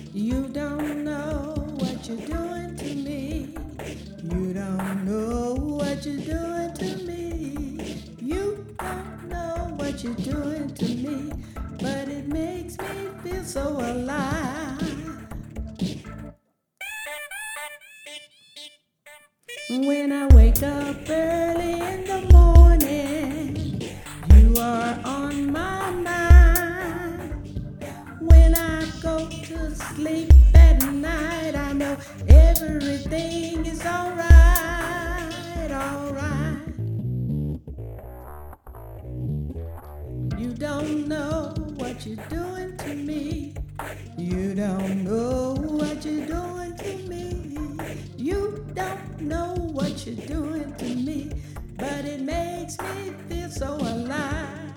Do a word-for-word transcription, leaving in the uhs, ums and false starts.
You don't know what you're doing to me. You don't know what you're doing to me. You don't know what you're doing to me. But it makes me feel so alive. When I wake up early in the morning, you are on my mind. When I go to sleep at night, I know everything is alright, alright. You don't know what you're doing to me. You don't know what you're doing to me. You don't know what you're doing to me. But it makes me feel so alive.